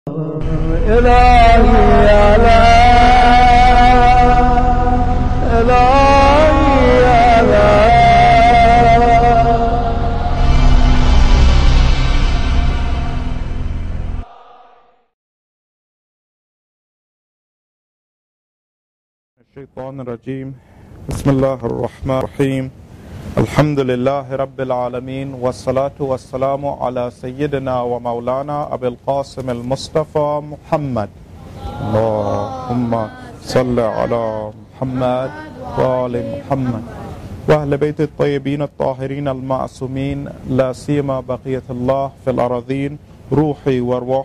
إلهي يا لا إلهي يا لا الشيطان الرجيم. بسم الله الرحمن الرحيم. الحمد لله رب العالمين، والصلاة والسلام على سيدنا ومولانا أبي القاسم المصطفى محمد. اللهم صل على محمد وآل محمد وأهل بيت الطيبين الطاهرين المعصومين، لا سيما بقية الله في الأراضين، روحي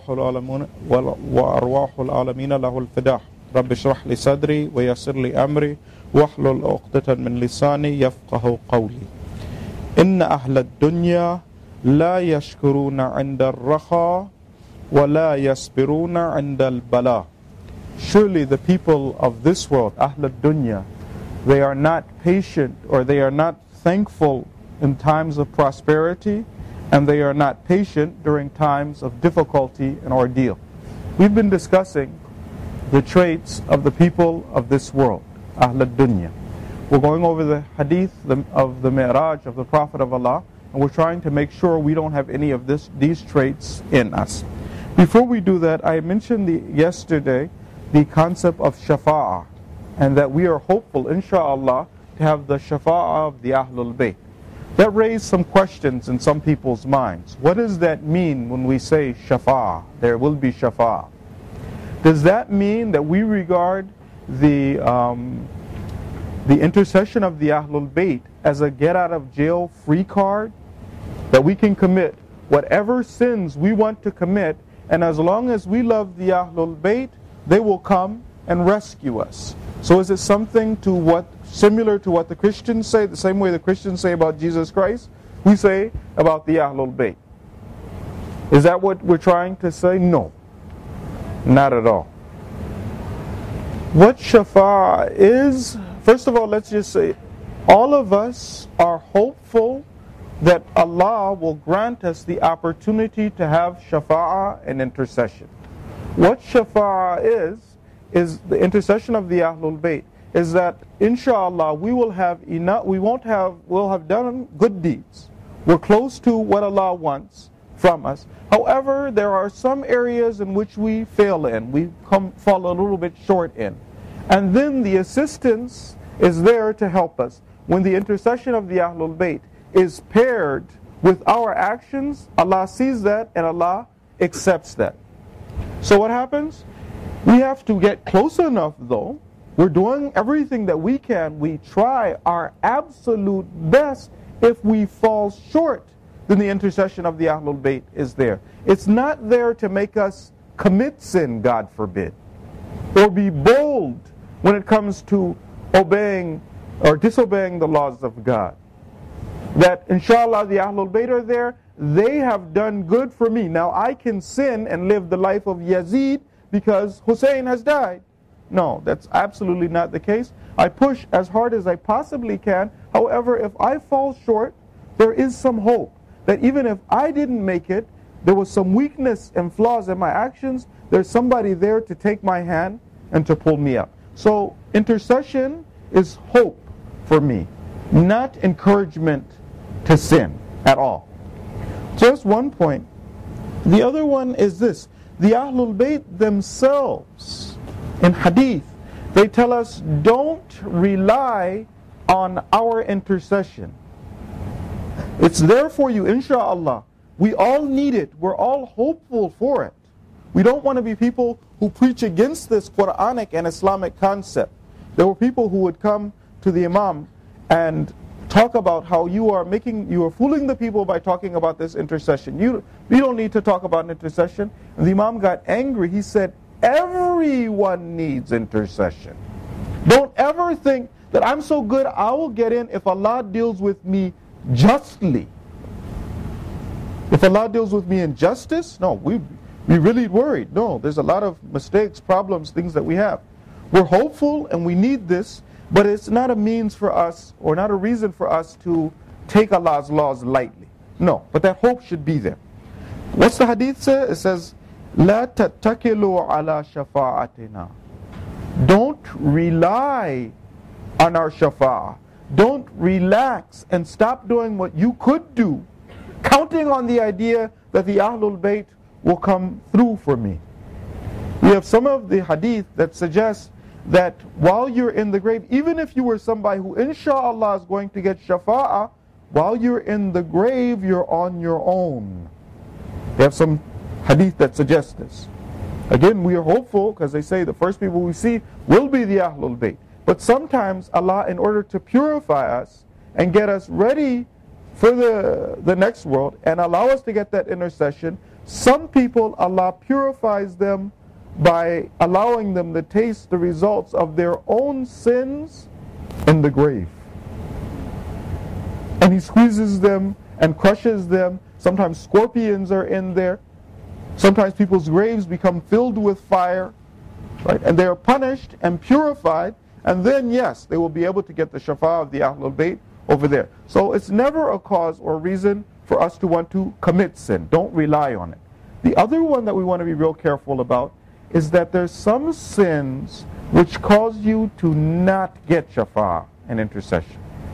وأرواح العالمين له الفداء. رب اشرح لي صدري ويسر لي أمري واحلل عقدة من لساني يفقه قولي. إن أهل الدنيا لا يشكرون عند الرخاء ولا يصبرون عند البلاء. Surely the people of this world, أهل الدنيا, they are not patient, or they are not thankful in times of prosperity, and they are not patient during times of difficulty and ordeal. We've been discussing the traits of the people of this world, Ahl al-Dunya. We're going over the hadith of the Mi'raj of the Prophet of Allah, and we're trying to make sure we don't have any of these traits in us. Before we do that, I mentioned yesterday the concept of shafa'ah, and that we are hopeful, inshaAllah, to have the shafa'ah of the Ahlul Bayt. That raised some questions in some people's minds. What does that mean when we say shafa'ah? There will be shafa'ah. Does that mean that we regard the intercession of the Ahlul Bayt as a get-out-of-jail free card? That we can commit whatever sins we want to commit, and as long as we love the Ahlul Bayt, they will come and rescue us. So is it something similar to what the Christians say, the same way the Christians say about Jesus Christ, we say about the Ahlul Bayt? Is that what we're trying to say? No. Not at all. What shafa'ah is, first of all, let's just say, all of us are hopeful that Allah will grant us the opportunity to have shafa'ah and intercession. What shafa'ah is the intercession of the Ahlul Bayt, is that inshallah we will have enough, we'll have done good deeds. We're close to what Allah wants from us. However, there are some areas in which we fail in, we fall a little bit short in. And then the assistance is there to help us. When the intercession of the Ahlul Bayt is paired with our actions, Allah sees that and Allah accepts that. So what happens? We have to get close enough though. We're doing everything that we can. We try our absolute best. If we fall short, then the intercession of the Ahlul Bayt is there. It's not there to make us commit sin, God forbid, or be bold when it comes to obeying or disobeying the laws of God. That inshallah the Ahlul Bayt are there, they have done good for me. Now I can sin and live the life of Yazid because Hussein has died. No, that's absolutely not the case. I push as hard as I possibly can. However, if I fall short, there is some hope that even if I didn't make it, there was some weakness and flaws in my actions, there's somebody there to take my hand and to pull me up. So intercession is hope for me, not encouragement to sin at all. Just one point. The other one is this. The Ahlul Bayt themselves, in hadith, they tell us, don't rely on our intercession. It's there for you, inshaAllah. We all need it. We're all hopeful for it. We don't want to be people who preach against this Quranic and Islamic concept. There were people who would come to the Imam and talk about how you are fooling the people by talking about this intercession. You don't need to talk about an intercession. And the Imam got angry. He said, everyone needs intercession. Don't ever think that I'm so good I will get in if Allah deals with me justly. If Allah deals with me in justice, no, we really worried. No, there's a lot of mistakes, problems, things that we have. We're hopeful and we need this, but it's not a means for us or not a reason for us to take Allah's laws lightly. No, but that hope should be there. What's the hadith say? It says, لا تتكلوا على شفاعتنا. Don't rely on our shafa'ah. Don't relax and stop doing what you could do, counting on the idea that the Ahlul Bayt will come through for me. We have some of the hadith that suggests that while you're in the grave, even if you were somebody who inshallah is going to get shafa'ah, while you're in the grave, you're on your own. They have some hadith that suggests this. Again, we are hopeful because they say the first people we see will be the Ahlul Bayt. But sometimes Allah, in order to purify us and get us ready for the next world and allow us to get that intercession, some people Allah purifies them by allowing them to taste the results of their own sins in the grave. And He squeezes them and crushes them. Sometimes scorpions are in there. Sometimes people's graves become filled with fire, right? And they are punished and purified, and then yes, they will be able to get the shafa'ah of the Ahlul Bayt over there. So it's never a cause or reason for us to want to commit sin. Don't rely on it. The other one that we want to be real careful about is that there's some sins which cause you to not get shafa'ah and intercession.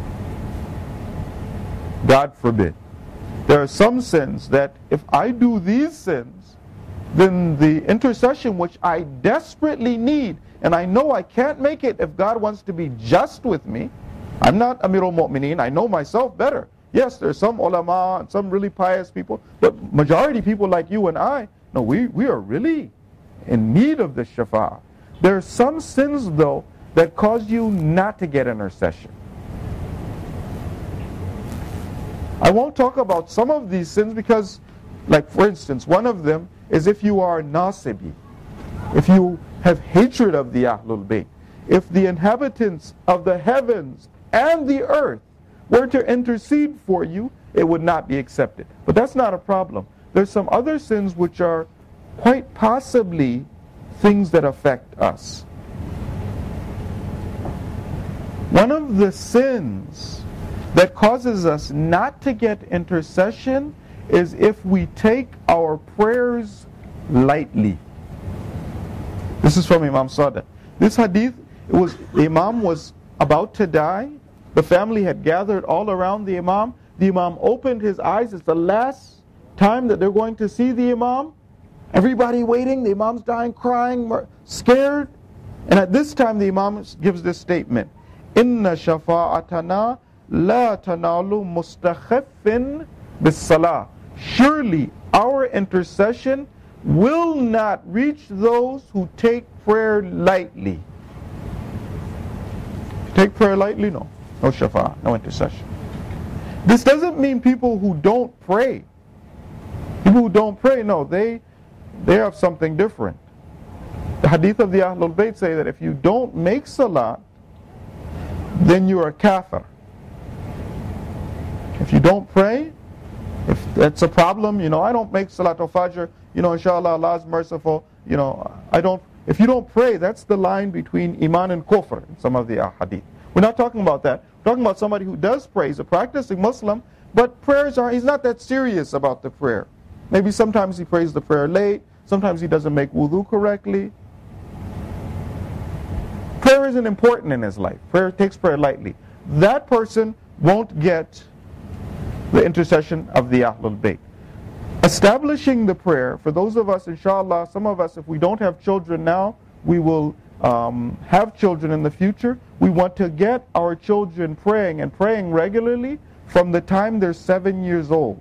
God forbid. There are some sins that if I do these sins, then the intercession which I desperately need, and I know I can't make it if God wants to be just with me. I'm not Amirul Mu'mineen, I know myself better. Yes, there's some ulama and some really pious people, but majority people like you and I, no, we are really in need of this shafa'ah. There are some sins though that cause you not to get intercession. I won't talk about some of these sins because, like for instance, one of them is if you are nasibi, if you have hatred of the Ahlul Bayt, if the inhabitants of the heavens and the earth were to intercede for you, it would not be accepted. But that's not a problem. There's some other sins which are quite possibly things that affect us. One of the sins that causes us not to get intercession is if we take our prayers lightly. This is from Imam Sadiq. This hadith, the Imam was about to die. The family had gathered all around the Imam. The Imam opened his eyes. It's the last time that they're going to see the Imam. Everybody waiting. The Imam's dying, crying, scared. And at this time the Imam gives this statement. Inna shafa'atana la tanalu mustakhiffin bis salah. Surely our intercession will not reach those who take prayer lightly. Take prayer lightly? No. No shafa'ah, no intercession. This doesn't mean people who don't pray. People who don't pray, no, they have something different. The hadith of the Ahlul Bayt say that if you don't make salah, then you are kafir. If you don't pray, if that's a problem, I don't make Salatul Fajr, inshallah Allah is merciful, if you don't pray, that's the line between Iman and Kufr in some of the hadith. We're not talking about that. We're talking about somebody who does pray, he's a practicing Muslim, but he's not that serious about the prayer. Maybe sometimes he prays the prayer late, sometimes he doesn't make wudu correctly. Prayer isn't important in his life. Takes prayer lightly. That person won't get the intercession of the Ahlul Bayt. Establishing the prayer, for those of us, inshallah, some of us, if we don't have children now, we will have children in the future. We want to get our children praying and praying regularly from the time they're 7 years old.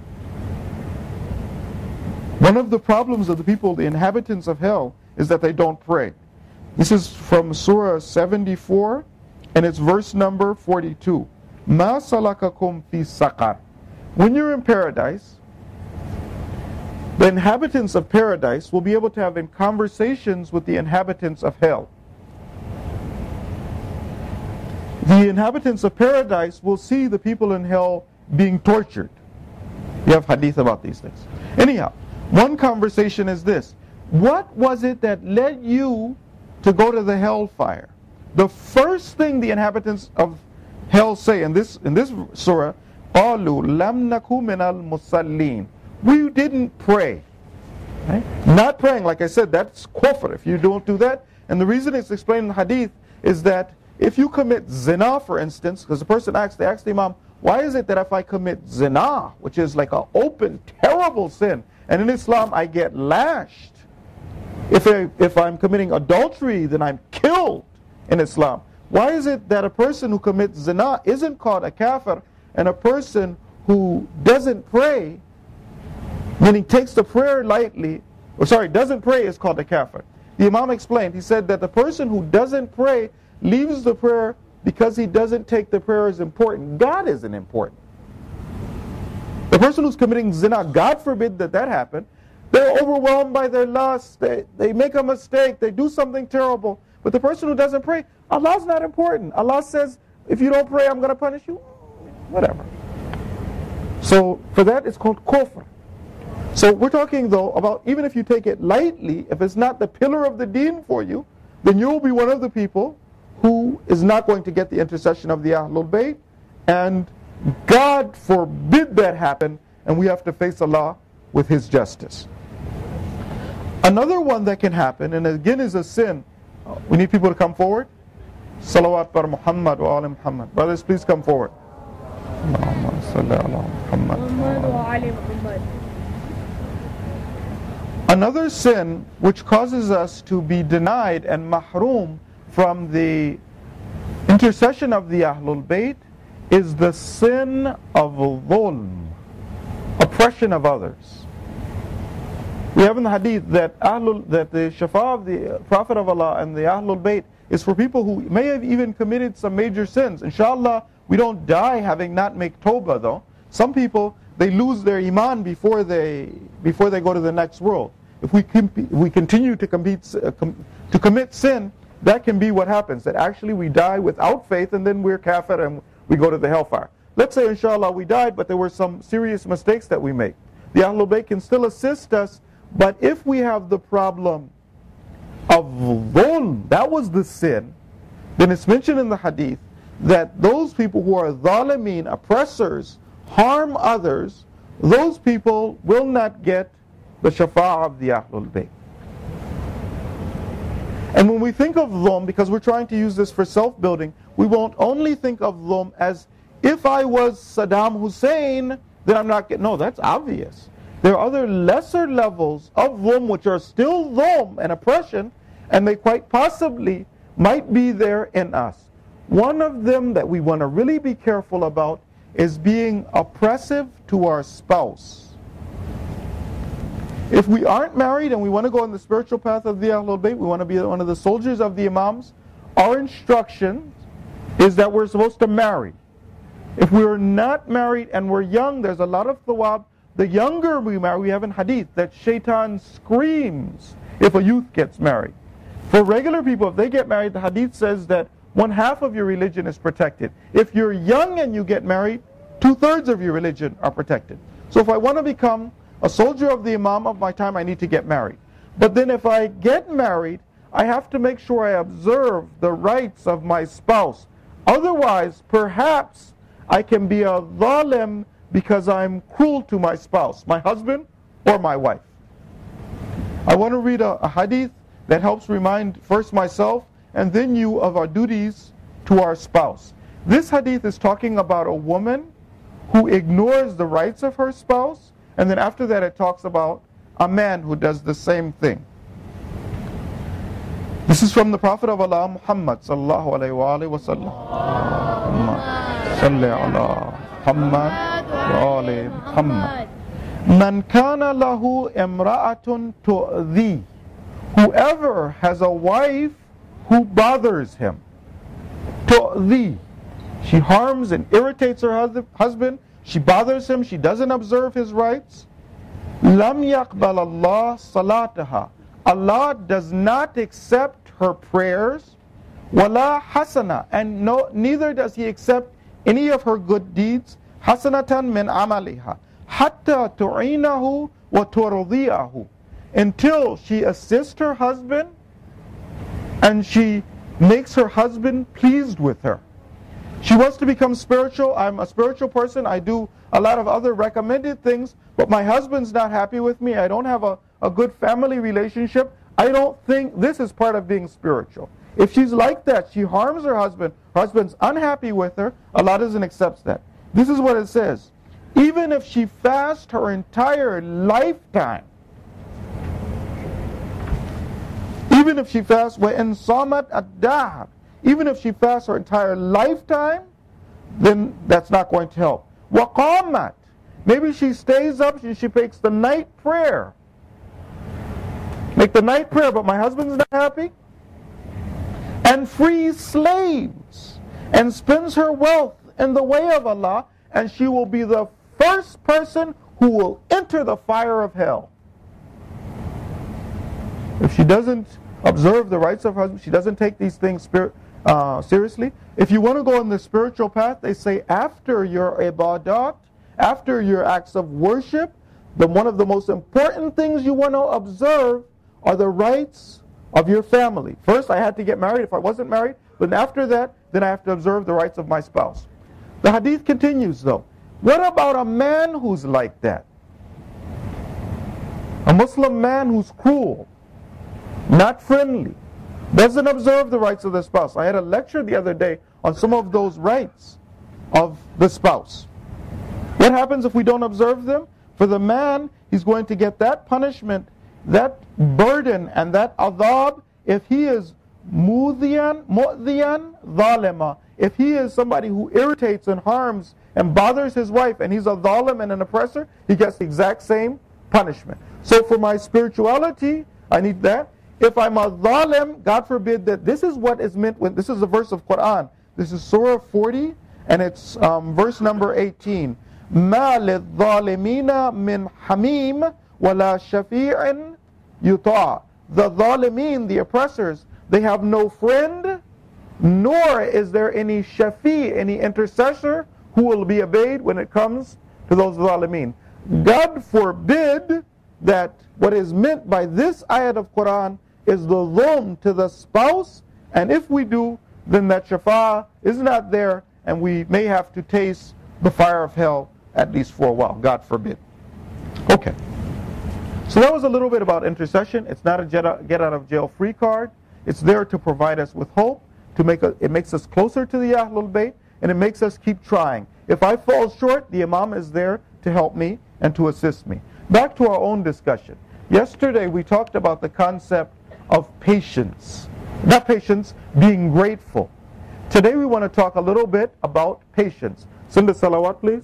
One of the problems of the people, the inhabitants of hell, is that they don't pray. This is from Surah 74, and it's verse number 42. Ma salakakum fi saqar. When you're in paradise, the inhabitants of paradise will be able to have conversations with the inhabitants of hell. The inhabitants of paradise will see the people in hell being tortured. We have hadith about these things. Anyhow, one conversation is this. What was it that led you to go to the hellfire? The first thing the inhabitants of hell say in this surah, قَالُوا لَمْ نَكُ مِنَ الْمُصَلِّينَ. We didn't pray. Right? Not praying, like I said, that's kufr if you don't do that. And the reason it's explained in the hadith is that if you commit zina, for instance, because the person asked the imam, why is it that if I commit zina, which is like an open, terrible sin, and in Islam I get lashed, if I'm committing adultery, then I'm killed in Islam. Why is it that a person who commits zina isn't called a kafir, and a person who doesn't pray, meaning takes the prayer lightly, doesn't pray, is called a kafir? The Imam explained, he said that the person who doesn't pray leaves the prayer because he doesn't take the prayer as important. God isn't important. The person who's committing zina, God forbid that happen, they're overwhelmed by their lust, they make a mistake, they do something terrible. But the person who doesn't pray, Allah's not important. Allah says, if you don't pray, I'm going to punish you. Whatever. So for that, it's called kufr. So we're talking, though, about even if you take it lightly, if it's not the pillar of the deen for you, then you'll be one of the people who is not going to get the intercession of the Ahlul Bayt. And God forbid that happen, and we have to face Allah with His justice. Another one that can happen, and again is a sin. We need people to come forward. Salawat bar Muhammad wa ala Muhammad. Brothers, please come forward. Another sin which causes us to be denied and mahroom from the intercession of the Ahlul Bayt is the sin of dhulm, oppression of others. We have in the hadith that the shafa of the Prophet of Allah and the Ahlul Bayt is for people who may have even committed some major sins. Inshallah, we don't die having not make tawbah though. Some people, they lose their iman before they go to the next world. If we continue to commit sin, that can be what happens, that actually we die without faith and then we're kafir and we go to the hellfire. Let's say inshallah we died, but there were some serious mistakes that we make. The Ahlul Bayt can still assist us, but if we have the problem of dhulm, that was the sin, then it's mentioned in the hadith that those people who are zalimeen, oppressors, harm others, those people will not get the shafa'ah of the Ahlul Bayt. And when we think of dhulm, because we're trying to use this for self-building, we won't only think of dhulm as if I was Saddam Hussein, then I'm not getting. No, that's obvious. There are other lesser levels of dhulm which are still dhulm and oppression, and they quite possibly might be there in us. One of them that we want to really be careful about is being oppressive to our spouse. If we aren't married and we want to go on the spiritual path of the Ahlul Bayt, we want to be one of the soldiers of the Imams, our instruction is that we're supposed to marry. If we're not married and we're young, there's a lot of thawab. The younger we marry, we have in hadith that shaitan screams if a youth gets married. For regular people, if they get married, the hadith says that 1/2 of your religion is protected. If you're young and you get married, 2/3 of your religion are protected. So if I want to become a soldier of the Imam of my time, I need to get married. But then if I get married, I have to make sure I observe the rights of my spouse. Otherwise, perhaps I can be a zalim because I'm cruel to my spouse, my husband or my wife. I want to read a hadith that helps remind first myself and then you of our duties to our spouse. This hadith is talking about a woman who ignores the rights of her spouse, and then after that it talks about a man who does the same thing. This is from the Prophet of Allah, Muhammad sallallahu alayhi wa sallam. Salli ala Muhammad wa ali Muhammad. Man kana lahu imra'atun tu'dhi. Whoever has a wife who bothers him. Tu'dhi. She harms and irritates her husband. She bothers him. She doesn't observe his rights. Lam yaqbal Allah salataha. Allah does not accept her prayers. Wala hasana. And neither does He accept any of her good deeds. Hasanatan min amaliha. Hatta tu'inahu wa turdiyahu. Until she assists her husband and she makes her husband pleased with her. She wants to become spiritual. I'm a spiritual person. I do a lot of other recommended things, but my husband's not happy with me. I don't have a a good family relationship, I don't think this is part of being spiritual. If she's like that, she harms her husband's unhappy with her, Allah doesn't accept that. This is what it says. Even if she fasts her entire lifetime, even if she fasts, وَإِن صَامَتْ الدَّهْرَ, even if she fasts her entire lifetime, then that's not going to help. وَقَامَتْ, maybe she stays up and she makes the night prayer. Make the night prayer, but my husband's not happy. And frees slaves and spends her wealth in the way of Allah, and she will be the first person who will enter the fire of hell. If she doesn't observe the rights of her husband, she doesn't take these things seriously. If you want to go on the spiritual path, they say after your ibadat, after your acts of worship, one of the most important things you want to observe are the rights of your family. First, I had to get married if I wasn't married, but after that, then I have to observe the rights of my spouse. The hadith continues though. What about a man who's like that? A Muslim man who's cruel, not friendly, doesn't observe the rights of the spouse. I had a lecture the other day on some of those rights of the spouse. What happens if we don't observe them? For the man, he's going to get that punishment, that burden, and that adhab if he is mu'dhiyan, zalima. If he is somebody who irritates and harms and bothers his wife, and he's a zalim and an oppressor, he gets the exact same punishment. So for my spirituality, I need that. If I'm a zalim, God forbid that this is what is meant when, this is a verse of Quran. This is Surah 40, and it's verse number 18. مَا لِلظَّالِمِينَ مِنْ حَمِيمٍ وَلَا شَفِيعٍ يُطَاعٍ. The zalimeen, the oppressors, they have no friend, nor is there any shafi, any intercessor who will be obeyed when it comes to those zalimeen. God forbid that what is meant by this ayat of Quran is the dhulm to the spouse, and if we do, then that shafa is not there, and we may have to taste the fire of hell at least for a while, God forbid. Okay. So that was a little bit about intercession. It's not a get out of jail free card. It's there to provide us with hope, it makes us closer to the Ahlul Bayt, and it makes us keep trying. If I fall short, the Imam is there to help me and to assist me. Back to our own discussion. Yesterday we talked about the concept of patience. Not patience, being grateful. Today we want to talk a little bit about patience. Send the salawat, please.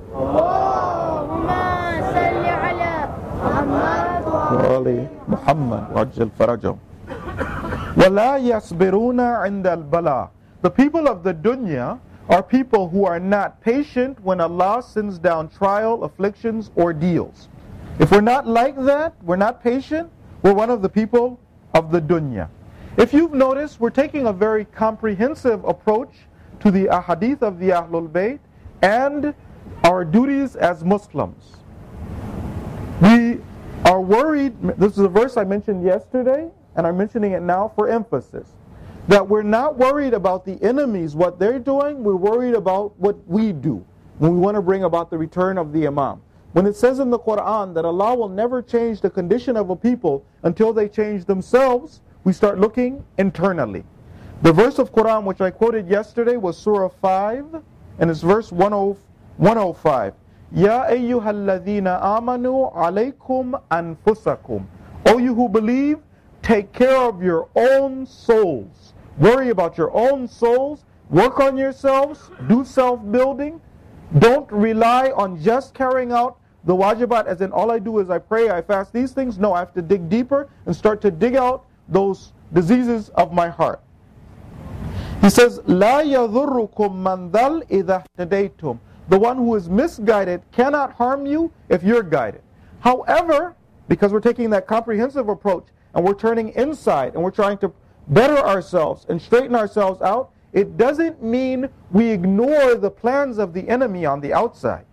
Muhammad wajjal farajahum. وَلَا يَصْبِرُونَ عِنْدَ الْبَلَى. The people of the dunya are people who are not patient when Allah sends down trial, afflictions, ordeals. If we're not like that, we're not patient, we're one of the people of the dunya. If you've noticed, we're taking a very comprehensive approach to the ahadith of the Ahlul Bayt and our duties as Muslims. We are worried, this is a verse I mentioned yesterday, and I'm mentioning it now for emphasis, that we're not worried about the enemies, what they're doing, we're worried about what we do when we want to bring about the return of the Imam. When it says in the Quran that Allah will never change the condition of a people until they change themselves, we start looking internally. The verse of Quran which I quoted yesterday was Surah 5, and it's verse 105. Ya ayyuhalladhina amanu alaykum anfusakum. O you who believe, take care of your own souls. Worry about your own souls. Work on yourselves. Do self-building. Don't rely on just carrying out the wajibat, as in all I do is I pray, I fast, these things. No, I have to dig deeper and start to dig out those diseases of my heart. He says, لا يضركم من ضل إذا اهتديتم. The one who is misguided cannot harm you if you're guided. However, because we're taking that comprehensive approach and we're turning inside and we're trying to better ourselves and straighten ourselves out, it doesn't mean we ignore the plans of the enemy on the outside.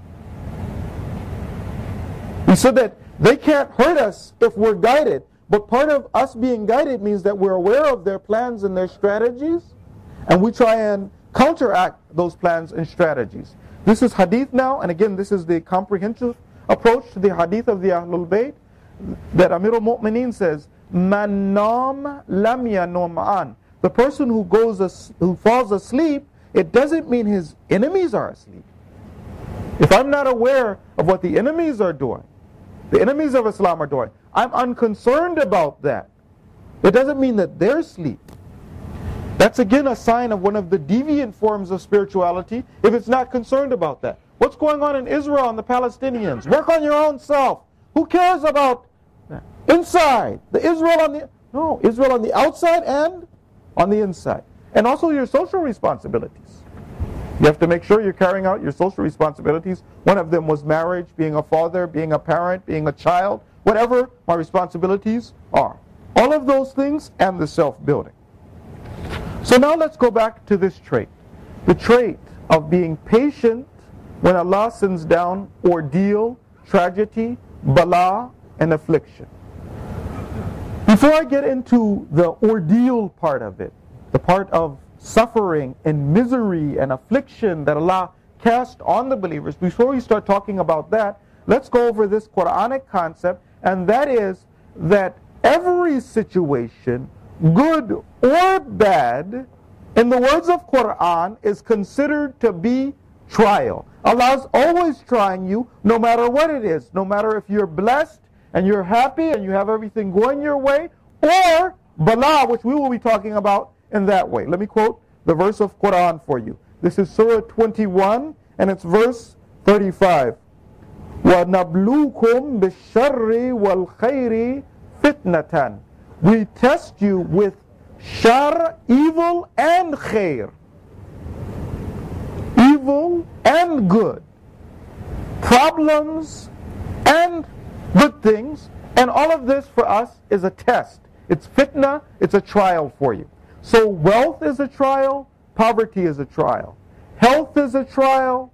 We said that they can't hurt us if we're guided, but part of us being guided means that we're aware of their plans and their strategies, and we try and counteract those plans and strategies. This is hadith now, and again, this is the comprehensive approach to the hadith of the Ahlul Bayt. that Amir al-Mu'mineen says, Man nam lam yanum an. The person who falls asleep, it doesn't mean his enemies are asleep. If I'm not aware of what the enemies are doing, the enemies of Islam are doing, I'm unconcerned about that. It doesn't mean that they're asleep. That's again a sign of one of the deviant forms of spirituality if it's not concerned about that. What's going on in Israel and the Palestinians? Work on your own self. Who cares about that? Inside? Israel on the outside and on the inside. And also your social responsibilities. You have to make sure you're carrying out your social responsibilities. One of them was marriage, being a father, being a parent, being a child, whatever my responsibilities are. All of those things and the self-building. So now let's go back to this trait. The trait of being patient when Allah sends down ordeal, tragedy, bala, and affliction. Before I get into the ordeal part of it, the part of suffering and misery and affliction that Allah cast on the believers, before we start talking about that, let's go over this Quranic concept, and that is that every situation, good or bad, in the words of Quran, is considered to be trial. Allah's always trying you, no matter what it is, no matter if you're blessed and you're happy and you have everything going your way, or bala, which we will be talking about in that way. Let me quote the verse of Quran for you. This is Surah 21 and it's verse 35. وَنَبْلُوكُمْ بِالشَّرِّ وَالْخَيْرِ فِتْنَةً. We test you with shar, evil, and khair. Evil and good. Problems and good things. And all of this for us is a test. It's fitna, it's a trial for you. So wealth is a trial, poverty is a trial. Health is a trial,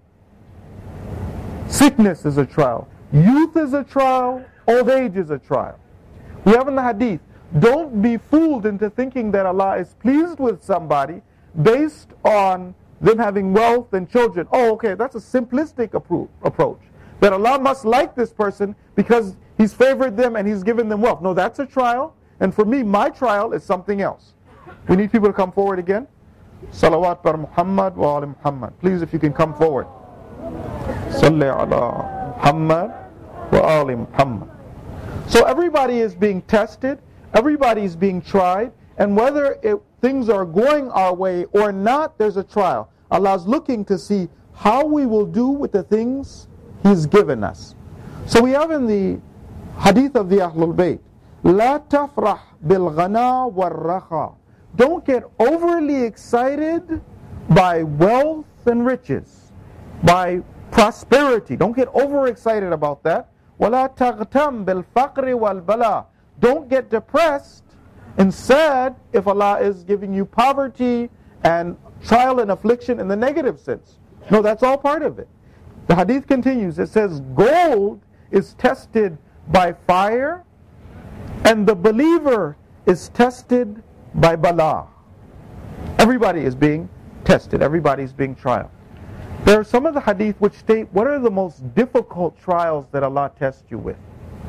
sickness is a trial. Youth is a trial, old age is a trial. We have in the hadith, don't be fooled into thinking that Allah is pleased with somebody based on them having wealth and children. Oh, okay, that's a simplistic approach. That Allah must like this person because He's favored them and He's given them wealth. No, that's a trial. And for me, my trial is something else. We need people to come forward again. Salawat bar Muhammad wa ali Muhammad. Please, if you can come forward. Salli ala Muhammad wa ali Muhammad. So everybody is being tested. Everybody is being tried. And whether things are going our way or not, there's a trial. Allah's looking to see how we will do with the things He's given us. So we have in the hadith of the Ahlul Bayt, لا تفرح بالغنى والرخاء. Don't get overly excited by wealth and riches, by prosperity. Don't get overexcited about that. ولا تغتم بالفقر والبلاء. Don't get depressed and sad if Allah is giving you poverty and trial and affliction in the negative sense. No, that's all part of it. The hadith continues. It says, gold is tested by fire, and the believer is tested by bala. Everybody is being tested. Everybody is being tried. There are some of the hadith which state what are the most difficult trials that Allah tests you with.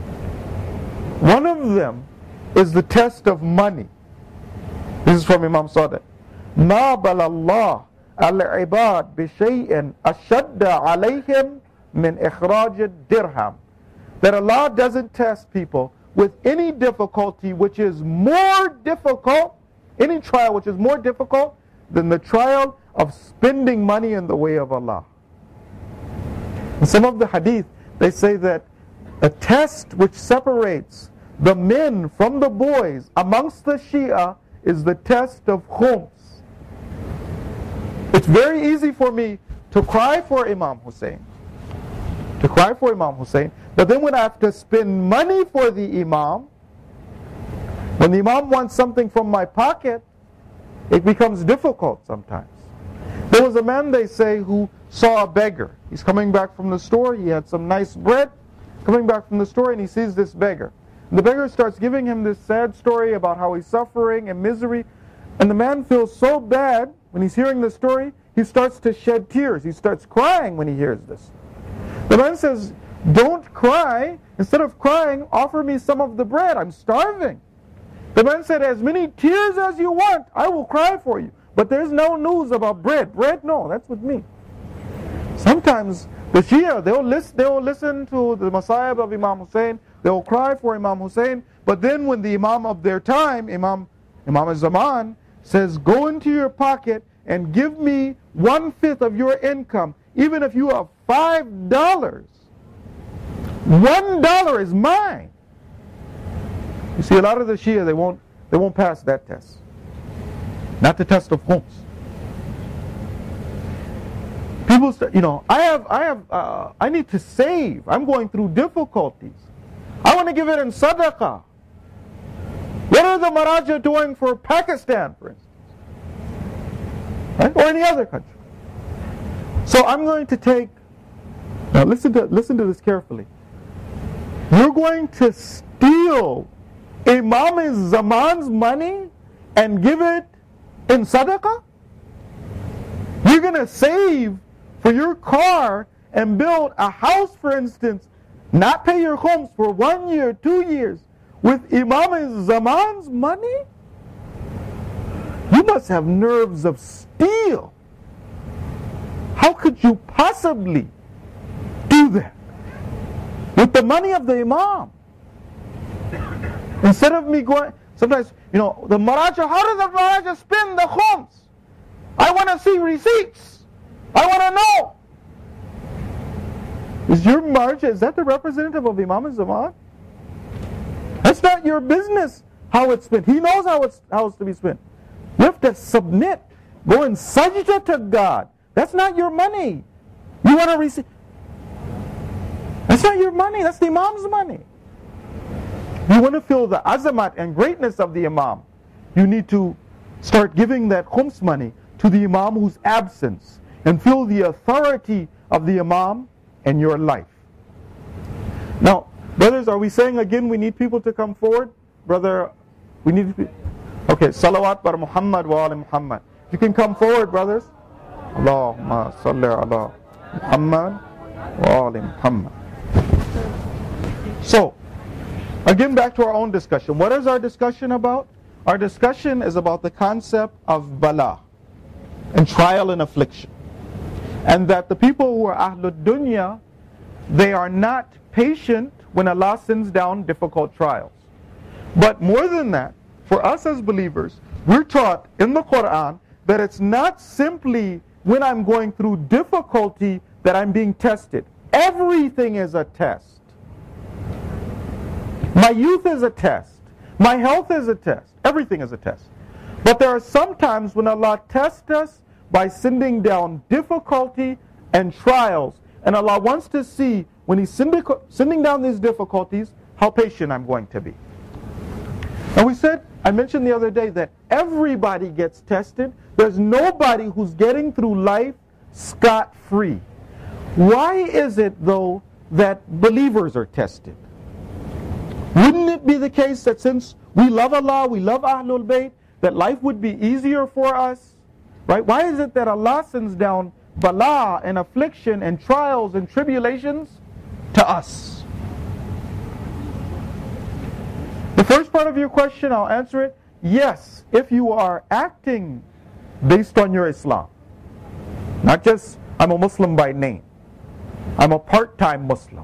One of them is the test of money. This is from Imam Sadiq. مَا بَلَ اللَّهِ الْعِبَادِ بِشَيْءٍ أَشَدَّ عَلَيْهِمْ مِنْ إِخْرَاجِ الدِّرْهَمِ. That Allah doesn't test people with any difficulty which is more difficult, any trial which is more difficult than the trial of spending money in the way of Allah. In some of the hadith, they say that a test which separates the men from the boys amongst the Shia is the test of khums. It's very easy for me to cry for Imam Hussein. But then when I have to spend money for the Imam, when the Imam wants something from my pocket, it becomes difficult sometimes. There was a man, they say, who saw a beggar. He's coming back from the store, he had some nice bread, coming back from the store, and he sees this beggar. And the beggar starts giving him this sad story about how he's suffering and misery, and the man feels so bad when he's hearing the story, he starts to shed tears. He starts crying when he hears this. The man says, don't cry, instead of crying, offer me some of the bread. I'm starving. The man said, as many tears as you want, I will cry for you. But there's no news about bread. Bread, no, that's with me. Sometimes the Shia, they'll listen to the Masayib of Imam Hussein, they'll cry for Imam Hussein, but then when the Imam of their time, Imam al-Zaman, says, go into your pocket and give me 1/5 of your income, even if you have $5, $1 is mine. You see, a lot of the Shia, they won't pass that test. Not the test of khums. People say, I need to save. I'm going through difficulties. I want to give it in sadaqah. What are the Maraja doing for Pakistan, for instance? Right? Or any other country. So I'm going to take, now listen to this carefully. You're going to steal Imam Zaman's money and give it in sadaqah? You're going to save for your car and build a house, for instance, not pay your khums for 1 year, 2 years, with Imam Zaman's money? You must have nerves of steel. How could you possibly do that with the money of the Imam? Instead of me going, sometimes, the Maraja, how does the Maraja spend the khums? I want to see receipts. I want to know. Is your Maraja, is that the representative of Imam Zaman? That's not your business how it's spent. He knows how it's to be spent. You have to submit. Go and sajda to God. That's not your money. You want to receive. That's not your money. That's the Imam's money. You want to feel the azamat and greatness of the Imam. You need to start giving that khums money to the Imam who's absent and feel the authority of the Imam in your life. Now, brothers, are we saying again we need people to come forward? Brother, we need to. Okay, salawat bar Muhammad wa ali Muhammad. You can come forward, brothers. Allahumma salli ala Muhammad wa ali Muhammad. So, again back to our own discussion. What is our discussion about? Our discussion is about the concept of bala and trial and affliction. And that the people who are ahlud dunya, they are not patient when Allah sends down difficult trials. But more than that, for us as believers, we're taught in the Quran that it's not simply when I'm going through difficulty that I'm being tested. Everything is a test. My youth is a test. My health is a test. Everything is a test. But there are some times when Allah tests us by sending down difficulty and trials. And Allah wants to see, when He's sending down these difficulties, how patient I'm going to be. And I mentioned the other day that everybody gets tested. There's nobody who's getting through life scot-free. Why is it, though, that believers are tested? Wouldn't it be the case that since we love Allah, we love Ahlul Bayt, that life would be easier for us? Right? Why is it that Allah sends down bala and affliction and trials and tribulations to us? The first part of your question, I'll answer it. Yes, if you are acting based on your Islam. Not just, I'm a Muslim by name. I'm a part-time Muslim.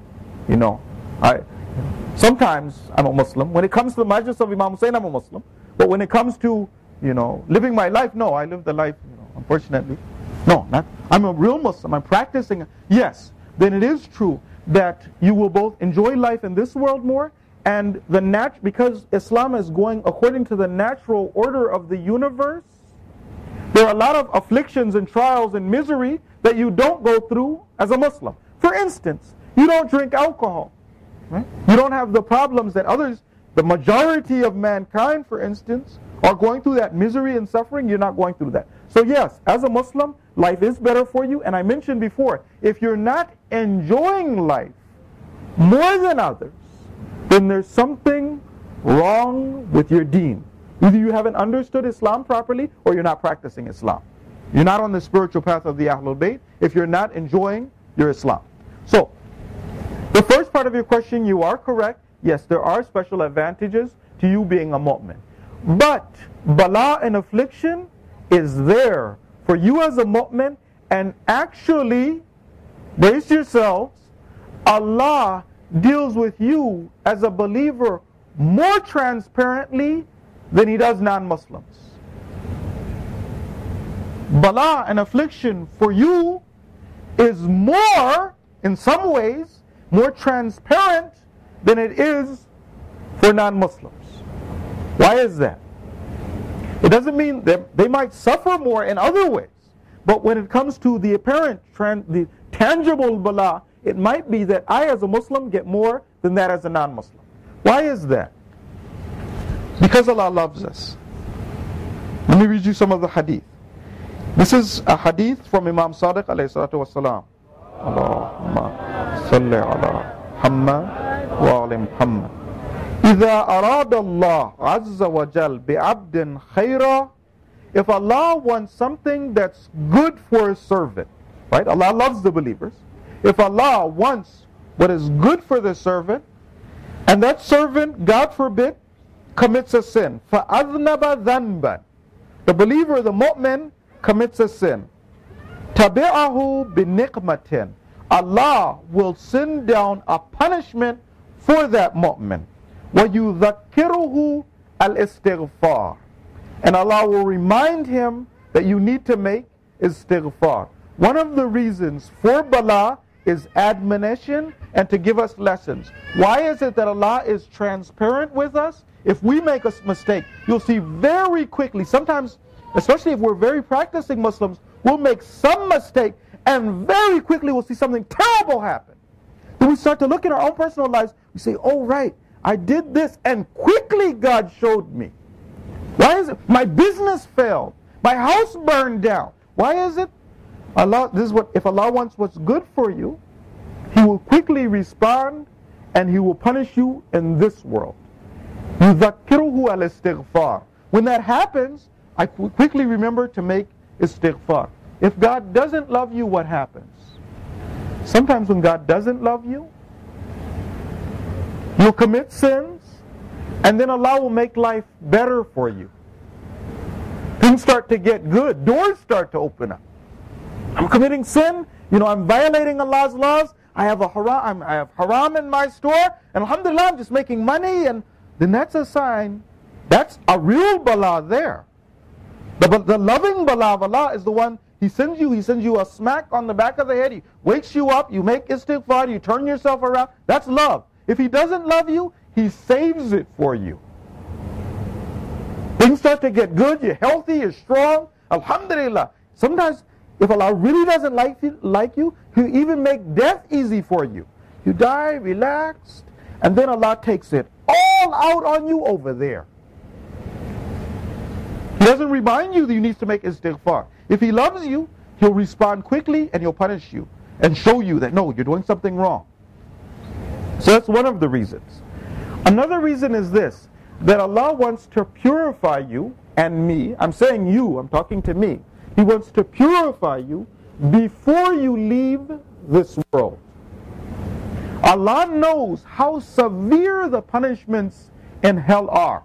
Sometimes I'm a Muslim. When it comes to the majlis of Imam Hussein, I'm a Muslim. But when it comes to, living my life, no, I live the life, unfortunately. No, not. I'm a real Muslim. I'm practicing. Yes, then it is true that you will both enjoy life in this world more, and because Islam is going according to the natural order of the universe, there are a lot of afflictions and trials and misery that you don't go through as a Muslim. For instance, you don't drink alcohol. Right? You don't have the problems that others, the majority of mankind, for instance, are going through that misery and suffering. You're not going through that. So yes, as a Muslim, life is better for you. And I mentioned before, if you're not enjoying life more than others, then there's something wrong with your deen. Either you haven't understood Islam properly or you're not practicing Islam. You're not on the spiritual path of the Ahlul Bayt if you're not enjoying your Islam. So, the first part of your question, you are correct. Yes, there are special advantages to you being a mu'min. But bala and affliction is there for you as a mu'min, and actually, brace yourselves, Allah deals with you as a believer more transparently than He does non-Muslims. Bala and affliction for you is more, in some ways, more transparent than it is for non-Muslims. Why is that? It doesn't mean that they might suffer more in other ways, but when it comes to the apparent, the tangible bala, it might be that I as a Muslim get more than that as a non-Muslim. Why is that? Because Allah loves us. Let me read you some of the hadith. This is a hadith from Imam Sadiq alayhi salatu wasalam. Allahumma salli ala Muhammad wa ali Muhammad. إذا أراد الله عز وجل بعبد خيرا. If Allah wants something that's good for a servant, right? Allah loves the believers. If Allah wants what is good for the servant, and that servant, God forbid, commits a sin, فَأَذْنَبَ ذَنْبًا, the believer, the mu'min, commits a sin, تَبِعَهُ بِنِقْمَةٍ, Allah will send down a punishment for that mu'min. وَيُذَكِّرُهُ الْإِسْتِغْفَارِ, and Allah will remind him that you need to make istighfar. One of the reasons for bala is admonition and to give us lessons. Why is it that Allah is transparent with us? If we make a mistake, you'll see very quickly, sometimes, especially if we're very practicing Muslims, we'll make some mistake and very quickly we'll see something terrible happen. Then we start to look at our own personal lives, we say, oh right, I did this and quickly God showed me. Why is it? My business failed. My house burned down. Why is it? Allah, this is what, if Allah wants what's good for you, He will quickly respond and He will punish you in this world. يُذَكِّرُهُ الْإِسْتِغْفَارِ. When that happens, I quickly remember to make istighfar. If God doesn't love you, what happens? Sometimes when God doesn't love you, you'll commit sins, and then Allah will make life better for you. Things start to get good. Doors start to open up. I'm committing sin. I'm violating Allah's laws. I have haram in my store. And alhamdulillah, I'm just making money. And then that's a sign. That's a real bala there. The loving bala of Allah is the one He sends you a smack on the back of the head. He wakes you up. You make istighfar. You turn yourself around. That's love. If He doesn't love you, He saves it for you. Things start to get good, you're healthy, you're strong, alhamdulillah. Sometimes, if Allah really doesn't like you, He'll even make death easy for you. You die, relaxed, and then Allah takes it all out on you over there. He doesn't remind you that you need to make istighfar. If He loves you, He'll respond quickly and He'll punish you and show you that, no, you're doing something wrong. So that's one of the reasons. Another reason is this, that Allah wants to purify you and me. I'm saying you, I'm talking to me. He wants to purify you before you leave this world. Allah knows how severe the punishments in hell are.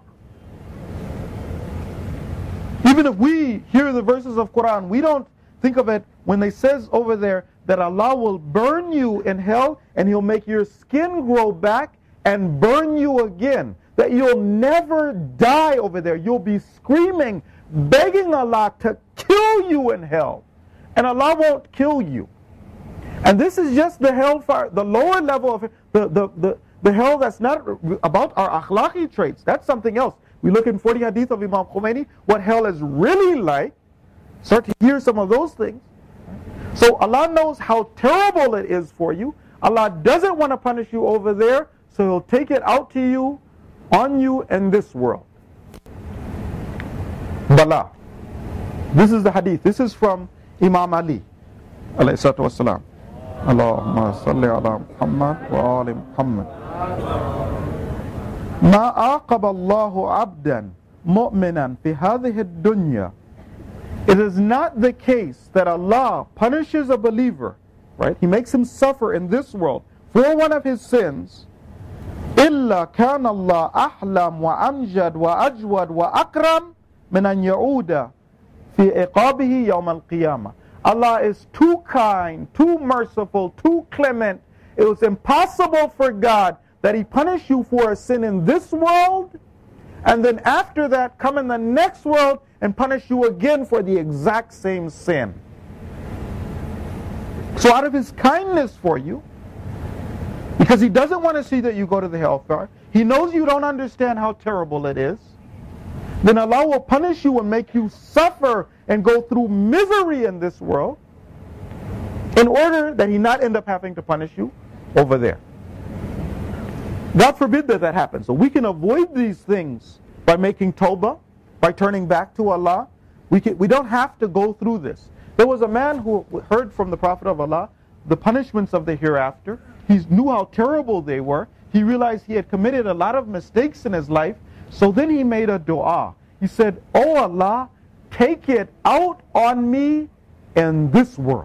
Even if we hear the verses of Quran, we don't think of it when they says over there that Allah will burn you in hell and He'll make your skin grow back and burn you again. That you'll never die over there. You'll be screaming, begging Allah to kill you in hell. And Allah won't kill you. And this is just the hellfire, the lower level of the hell that's not about our akhlaqi traits. That's something else. We look in 40 hadith of Imam Khomeini, what hell is really like. Start to hear some of those things. So Allah knows how terrible it is for you. Allah doesn't want to punish you over there, so He'll take it out to you, on you in this world. Bala. This is the hadith. This is from Imam Ali alayhi salatu wassalam. Allahumma salli ala Muhammad wa ali Muhammad. Ma aqaba Allahu abdan mu'minan fi hadhihi ad-dunya. It is not the case that Allah punishes a believer, right? He makes him suffer in this world for one of his sins, إِلَّا كَانَ اللَّهُ أَحْلَمْ وَأَمْجَدْ وَأَجْوَدْ وَأَكْرَمْ مِنْ أَنْ يَعُودَ فِي عِقَابِهِ يَوْمَ الْقِيَامَةِ. Allah is too kind, too merciful, too clement. It was impossible for God that He punish you for a sin in this world, and then after that come in the next world and punish you again for the exact same sin. So out of His kindness for you, because He doesn't want to see that you go to the hellfire, He knows you don't understand how terrible it is, then Allah will punish you and make you suffer and go through misery in this world in order that He not end up having to punish you over there. God forbid that that happens. So we can avoid these things by making tawbah, by turning back to Allah. We don't have to go through this. There was a man who heard from the Prophet of Allah the punishments of the hereafter. He knew how terrible they were. He realized he had committed a lot of mistakes in his life. So then he made a dua. He said, "Oh Allah, take it out on me in this world."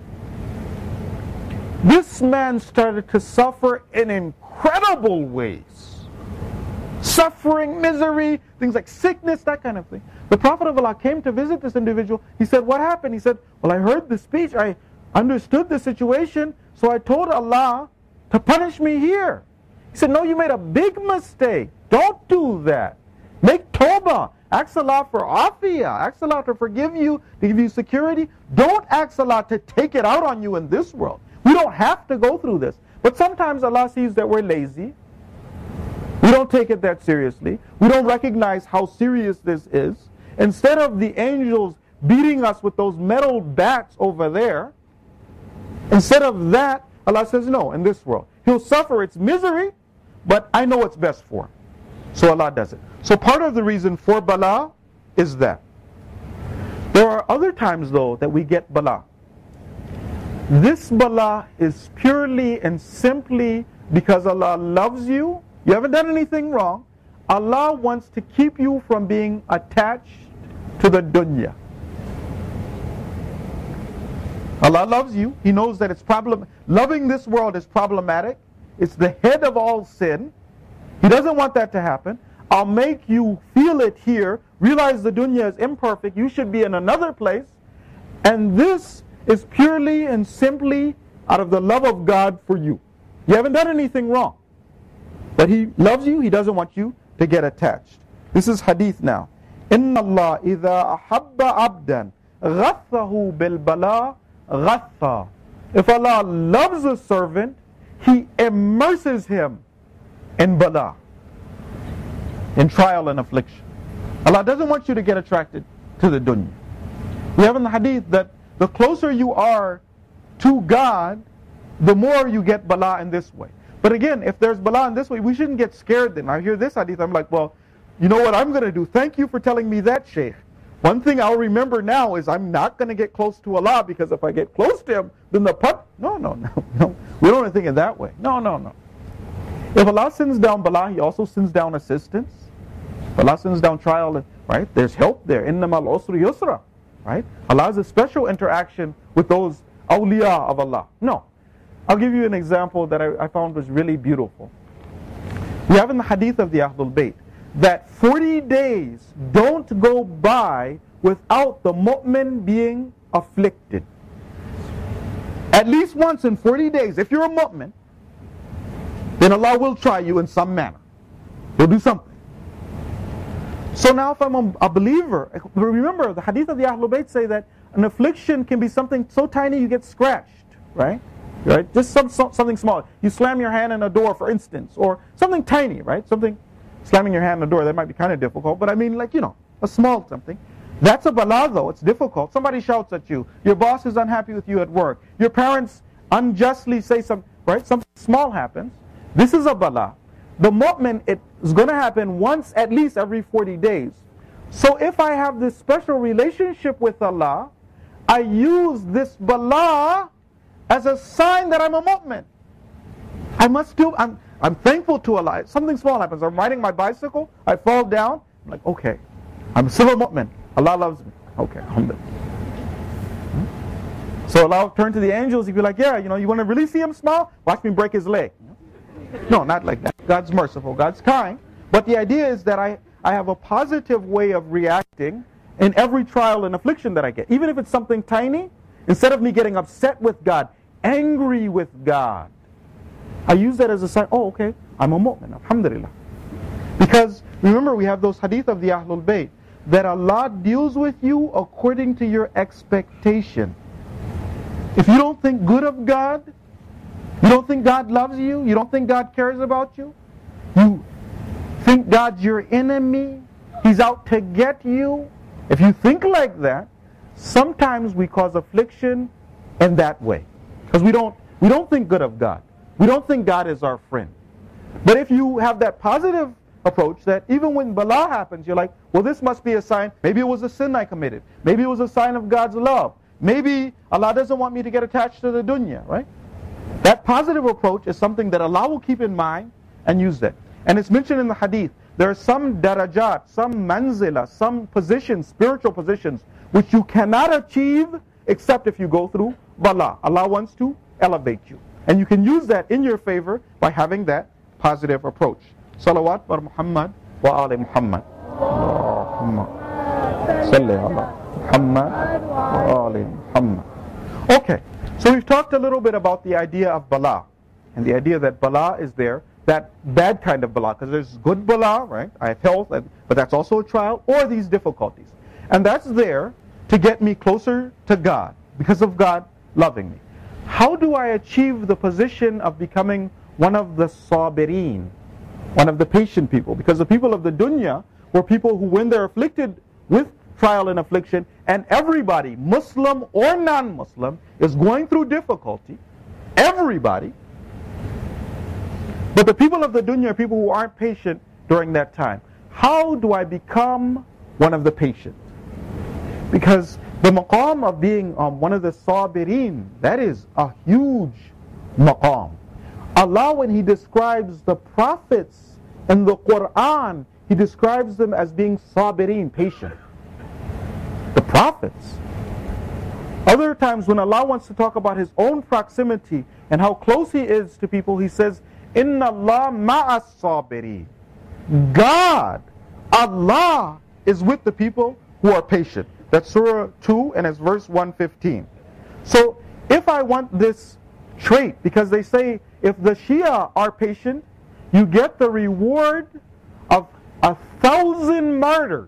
This man started to suffer in incredible ways. Suffering, misery, things like sickness, that kind of thing. The Prophet of Allah came to visit this individual. He said, "What happened?" He said, "Well, I heard the speech. I understood the situation. So I told Allah to punish me here." He said, "No, you made a big mistake. Don't do that. Make tawbah. Ask Allah for afiyah. Ask Allah to forgive you, to give you security. Don't ask Allah to take it out on you in this world. We don't have to go through this." But sometimes Allah sees that we're lazy. We don't take it that seriously. We don't recognize how serious this is. Instead of the angels beating us with those metal bats over there, instead of that, Allah says, "No, in this world. He'll suffer its misery, but I know what's best for him." So Allah does it. So part of the reason for bala is that. There are other times though that we get bala. This bala is purely and simply because Allah loves you. You haven't done anything wrong. Allah wants to keep you from being attached to the dunya. Allah loves you. He knows that it's loving this world is problematic. It's the head of all sin. He doesn't want that to happen. I'll make you feel it here. Realize the dunya is imperfect. You should be in another place. And this is purely and simply out of the love of God for you. You haven't done anything wrong. But He loves you. He doesn't want you to get attached. This is hadith now. إِنَّ اللَّهَ إِذَا أَحَبَّ عَبْدًا غَثَّهُ بِالْبَلَاءِ غَثَّ. If Allah loves a servant, He immerses him in bala, in trial and affliction. Allah doesn't want you to get attracted to the dunya. We have in the hadith that the closer you are to God, the more you get bala in this way. But again, if there's bala in this way, we shouldn't get scared then. I hear this hadith, I'm like, well, you know what I'm going to do? Thank you for telling me that, Shaykh. One thing I'll remember now is I'm not going to get close to Allah, because if I get close to Him, then the No. We don't think it that way. No. If Allah sends down bala, He also sends down assistance. If Allah sends down trial, right? There's help there. Innamal usri yusra. Right? Allah has a special interaction with those awliya of Allah. No. I'll give you an example that I found was really beautiful. We have in the hadith of the Ahlul Bayt that 40 days don't go by without the mu'min being afflicted. At least once in 40 days, if you're a mu'min, then Allah will try you in some manner. He'll do something. So now if I'm a believer, remember the hadith of the Ahlul Bayt say that an affliction can be something so tiny you get scratched, right? Just something small. You slam your hand in a door, for instance, or something tiny, right? Slamming your hand in a door, that might be kind of difficult, but I mean, like, a small something. That's a bala though, it's difficult. Somebody shouts at you. Your boss is unhappy with you at work. Your parents unjustly say something small happens. This is a bala. The mu'min, it is going to happen once at least every 40 days. So if I have this special relationship with Allah, I use this bala as a sign that I'm a mu'min. I'm thankful to Allah. Something small happens. I'm riding my bicycle, I fall down. I'm like, okay, I'm still a mu'min. Allah loves me. Okay, alhamdulillah. So Allah turn to the angels, he'd be like, yeah, you want to really see him smile? Watch me break his leg. No, not like that. God's merciful, God's kind. But the idea is that I have a positive way of reacting in every trial and affliction that I get. Even if it's something tiny, instead of me getting upset with God, angry with God, I use that as a sign, oh, okay, I'm a mu'min, alhamdulillah. Because, remember, we have those hadith of the Ahlul Bayt, that Allah deals with you according to your expectation. If you don't think good of God, you don't think God loves you, you don't think God cares about you, you think God's your enemy, He's out to get you, if you think like that, sometimes we cause affliction in that way. Because we don't think good of God. We don't think God is our friend. But if you have that positive approach that even when bala happens, you're like, well, this must be a sign. Maybe it was a sin I committed. Maybe it was a sign of God's love. Maybe Allah doesn't want me to get attached to the dunya, right? That positive approach is something that Allah will keep in mind and use that. And it's mentioned in the hadith, there are some darajat, some manzila, some positions, spiritual positions, which you cannot achieve except if you go through bala. Allah wants to elevate you. And you can use that in your favor by having that positive approach. Salawat bar Muhammad wa ali Muhammad. Allahumma salli ala Muhammad wa ali Muhammad. Okay, so we've talked a little bit about the idea of bala. And the idea that bala is there, that bad kind of bala, because there's good bala, right? I have health, but that's also a trial, or these difficulties. And that's there to get me closer to God, because of God loving me. How do I achieve the position of becoming one of the sabirin, one of the patient people? Because the people of the dunya were people who, when they're afflicted with trial and affliction, and everybody, Muslim or non-Muslim, is going through difficulty, everybody. But the people of the dunya are people who aren't patient during that time. How do I become one of the patient? Because the maqam of being one of the sabirin, that is a huge maqam. Allah, when He describes the prophets in the Quran, He describes them as being sabirin, patient. The prophets. Other times when Allah wants to talk about His own proximity and how close He is to people, He says, Inna Allah ma'as sabirin. God, Allah, is with the people who are patient. That's Surah 2 and it's verse 115. So if I want this trait, because they say if the Shia are patient, you get the reward of 1,000 martyrs.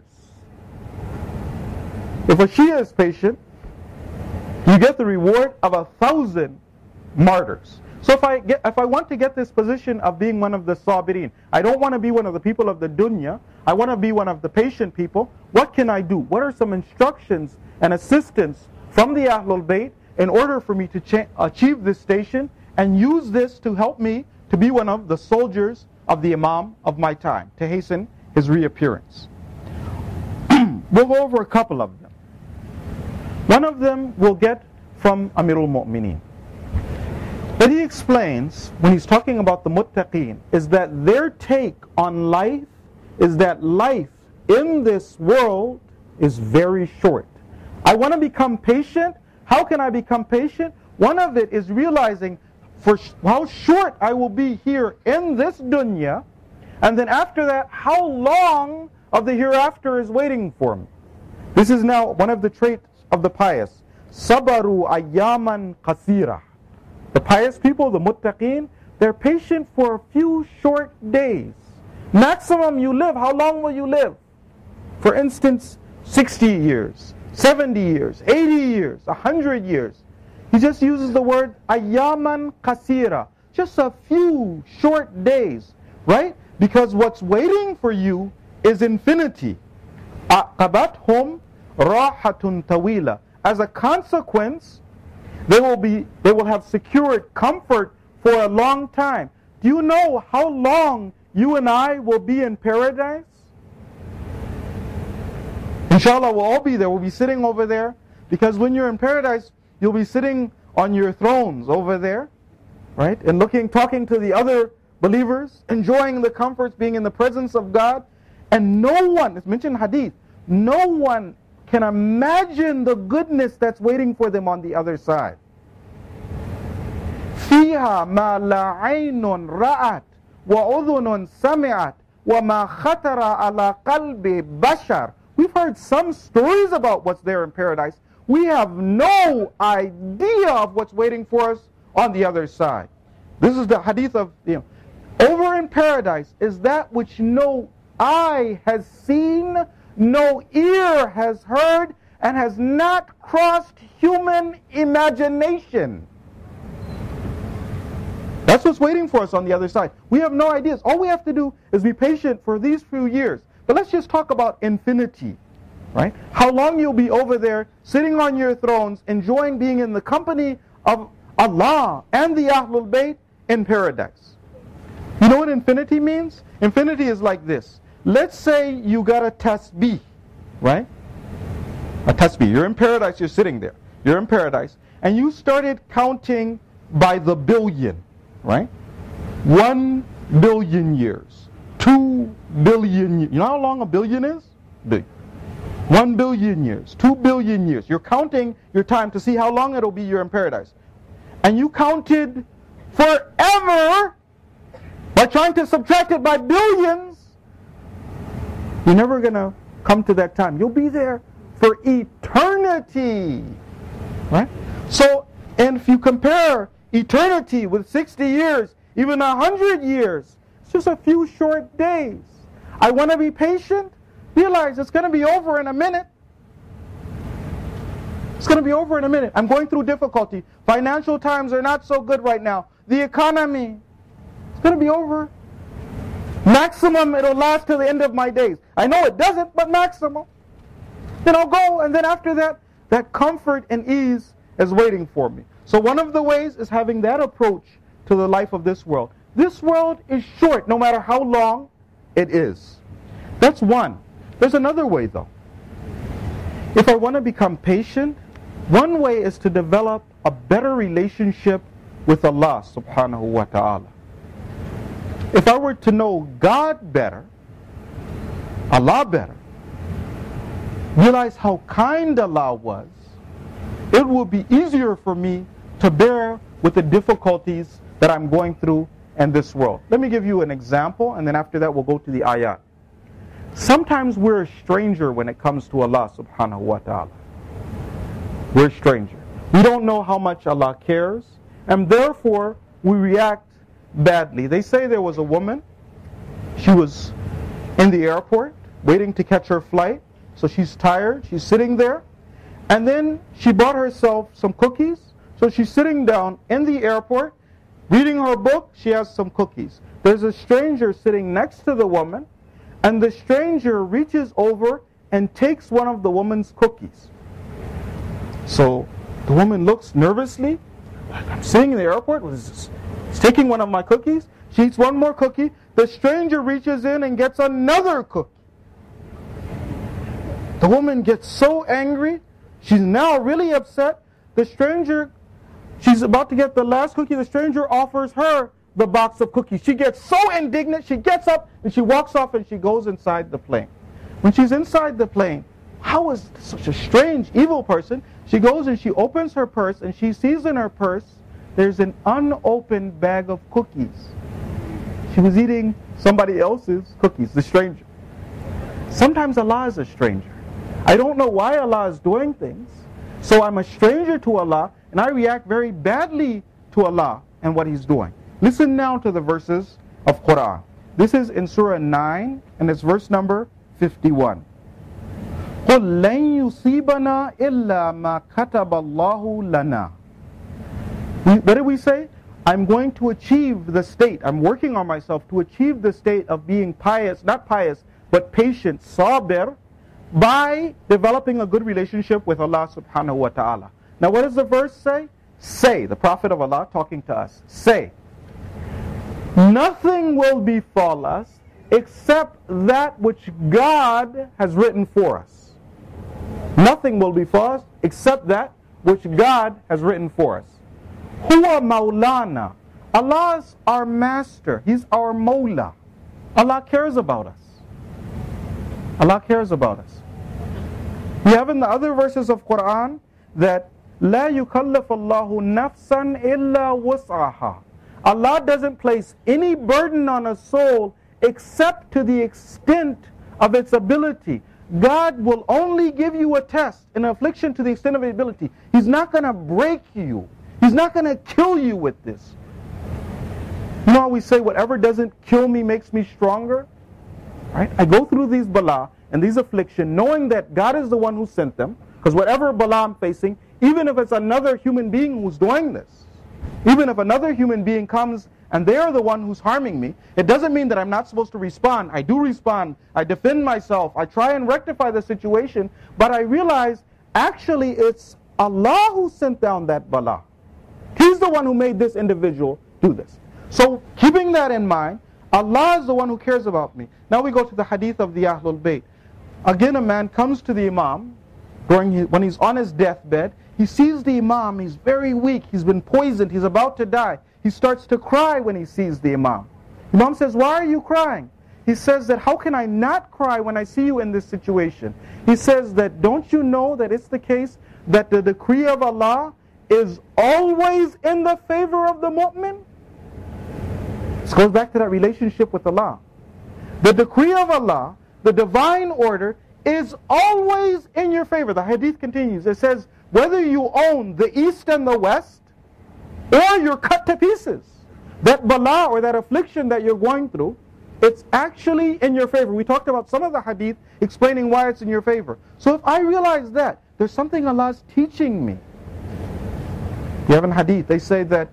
If a Shia is patient, you get the reward of 1,000 martyrs. So if I want to get this position of being one of the sabirin, I don't want to be one of the people of the dunya, I want to be one of the patient people, what can I do? What are some instructions and assistance from the Ahlul Bayt in order for me to achieve this station and use this to help me to be one of the soldiers of the Imam of my time, to hasten his reappearance? We'll go over a couple of them. One of them we'll get from Amirul Mu'mineen. What he explains when he's talking about the muttaqeen is that their take on life is that life in this world is very short. I want to become patient. How can I become patient? One of it is realizing for how short I will be here in this dunya, and then after that, how long of the hereafter is waiting for me. This is now one of the traits of the pious. Sabaru ayyaman qasira. The pious people, the muttaqeen, they're patient for a few short days. Maximum you live, how long will you live? For instance, 60 years, 70 years, 80 years, 100 years. He just uses the word ayyaman qasira. Just a few short days, right? Because what's waiting for you is infinity. Aqabathum rahatun tawila. As a consequence, they will have secured comfort for a long time. Do you know how long you and I will be in paradise? Inshallah, we'll all be there. We'll be sitting over there. Because when you're in paradise, you'll be sitting on your thrones over there, right? And talking to the other believers, enjoying the comforts, being in the presence of God. And no one, it's mentioned in hadith, no one can imagine the goodness that's waiting for them on the other side. فِيهَا مَا لَا عَيْنٌ رَأَتْ وَأُذُنٌ سَمِعَتْ وَمَا خَطَرَ عَلَى قَلْبِ بَشَرٍ. We've heard some stories about what's there in paradise. We have no idea of what's waiting for us on the other side. This is the hadith of, over in paradise is that which no eye has seen, no ear has heard, and has not crossed human imagination. That's what's waiting for us on the other side. We have no ideas. All we have to do is be patient for these few years. But let's just talk about infinity, right? How long you'll be over there, sitting on your thrones, enjoying being in the company of Allah and the Ahlul Bayt in paradise. You know what infinity means? Infinity is like this. Let's say you got a tasbih, right? A tasbih. You're in paradise, you're sitting there. You're in paradise. And you started counting by the billion, right? 1 billion years. 2 billion years. You know how long a billion is? 1 billion years. 2 billion years. You're counting your time to see how long it'll be you're in paradise. And you counted forever by trying to subtract it by billions. You're never going to come to that time. You'll be there for eternity. Right? So, and if you compare eternity with 60 years, even 100 years, it's just a few short days. I want to be patient. Realize it's going to be over in a minute. It's going to be over in a minute. I'm going through difficulty. Financial times are not so good right now. The economy, it's going to be over. Maximum, it'll last till the end of my days. I know it doesn't, but maximum. Then I'll go, and then after that, that comfort and ease is waiting for me. So one of the ways is having that approach to the life of this world. This world is short, no matter how long it is. That's one. There's another way, though. If I want to become patient, one way is to develop a better relationship with Allah subhanahu wa ta'ala. If I were to know God better, Allah better, realize how kind Allah was, it will be easier for me to bear with the difficulties that I'm going through in this world. Let me give you an example, and then after that we'll go to the ayat. Sometimes we're a stranger when it comes to Allah subhanahu wa ta'ala. We're a stranger. We don't know how much Allah cares, and therefore we react badly. They say there was a woman, she was in the airport waiting to catch her flight, so she's tired, she's sitting there, and then she bought herself some cookies, so she's sitting down in the airport, reading her book, she has some cookies. There's a stranger sitting next to the woman, and the stranger reaches over and takes one of the woman's cookies. So the woman looks nervously, like, I'm sitting in the airport, what is this? He's taking one of my cookies. She eats one more cookie. The stranger reaches in and gets another cookie. The woman gets so angry, she's now really upset. The stranger, she's about to get the last cookie, the stranger offers her the box of cookies. She gets so indignant, she gets up and she walks off and she goes inside the plane. When she's inside the plane, how is such a strange, evil person? She goes and she opens her purse and she sees in her purse there's an unopened bag of cookies. She was eating somebody else's cookies, the stranger. Sometimes Allah is a stranger. I don't know why Allah is doing things, so I'm a stranger to Allah and I react very badly to Allah and what He's doing. Listen now to the verses of Quran. This is in Surah 9 and it's verse number 51. قُلْ لَنْ يُصِيبَنَا إِلَّا مَا كَتَبَ اللَّهُ لَنَا. What did we say? I'm going to achieve the state. I'm working on myself to achieve the state of being pious, not pious, but patient, sabir, by developing a good relationship with Allah subhanahu wa ta'ala. Now what does the verse say? Say, the Prophet of Allah talking to us, say, nothing will befall us except that which God has written for us. Nothing will befall us except that which God has written for us. Huwa Maulana. Allah is our master. He's our Mawla. Allah cares about us. Allah cares about us. We have in the other verses of Quran that لا يكلف الله نفسا إلا وسعها. Allah doesn't place any burden on a soul except to the extent of its ability. God will only give you a test, an affliction to the extent of its ability. He's not going to break you. He's not going to kill you with this. You know how we say whatever doesn't kill me makes me stronger? Right? I go through these bala and these afflictions knowing that God is the one who sent them, because whatever bala I'm facing, even if it's another human being who's doing this, even if another human being comes and they're the one who's harming me, it doesn't mean that I'm not supposed to respond. I do respond. I defend myself. I try and rectify the situation. But I realize actually it's Allah who sent down that bala. He's the one who made this individual do this. So keeping that in mind, Allah is the one who cares about me. Now we go to the hadith of the Ahlul Bayt. Again, a man comes to the Imam when he's on his deathbed. He sees the Imam, he's very weak, he's been poisoned, he's about to die. He starts to cry when he sees the Imam. Imam says, why are you crying? He says that, how can I not cry when I see you in this situation? He says that, don't you know that it's the case that the decree of Allah is always in the favor of the mu'min? This goes back to that relationship with Allah. The decree of Allah, the divine order, is always in your favor. The hadith continues. It says, whether you own the east and the west, or you're cut to pieces, that bala or that affliction that you're going through, it's actually in your favor. We talked about some of the hadith explaining why it's in your favor. So if I realize that, there's something Allah's teaching me. You have in hadith, they say that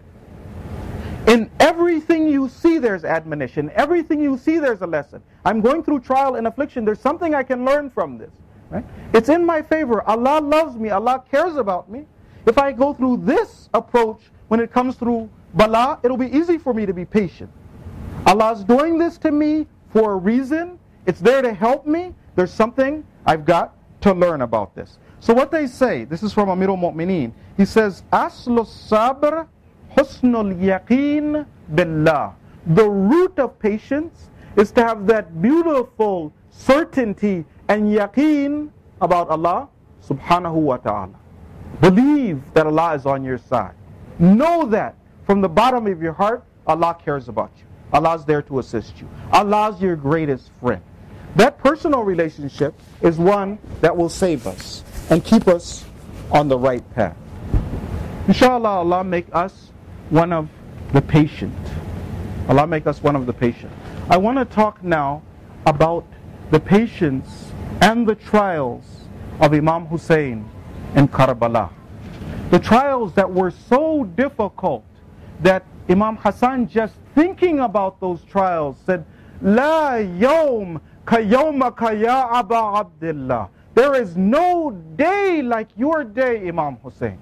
in everything you see there's admonition. Everything you see there's a lesson. I'm going through trial and affliction. There's something I can learn from this. Right? It's in my favor. Allah loves me. Allah cares about me. If I go through this approach when it comes through bala, it'll be easy for me to be patient. Allah's doing this to me for a reason. It's there to help me. There's something I've got to learn about this. So what they say, this is from Amirul Mu'mineen. He says, Aslu sabr husnul yaqeen billah. The root of patience is to have that beautiful certainty and yaqeen about Allah subhanahu wa ta'ala. Believe that Allah is on your side. Know that from the bottom of your heart, Allah cares about you. Allah is there to assist you. Allah is your greatest friend. That personal relationship is one that will save us and keep us on the right path. Inshallah, Allah make us one of the patient. Allah make us one of the patient. I want to talk now about the patience and the trials of Imam Hussein in Karbala. The trials that were so difficult that Imam Hassan, just thinking about those trials, said, La yawm ka yawmaka ya Aba Abdullah. There is no day like your day, Imam Hussein.